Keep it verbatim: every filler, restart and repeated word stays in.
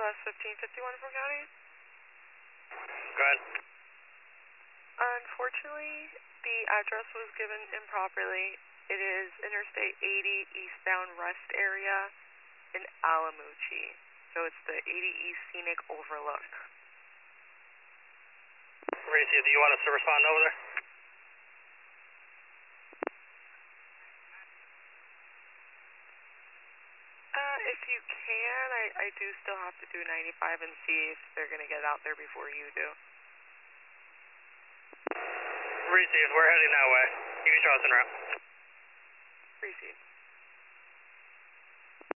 S fifteen fifty-one from County. Go ahead. Unfortunately, the address was given improperly. It is Interstate eighty eastbound rest area in Alamuchi. So it's the eighty East Scenic Overlook. Racia, do you want us to respond over there? Uh, if you can, I, I do still have to do ninety-five and see if they're going to get out there before you do. Racia, we're heading that way. You can show us en route. Proceed.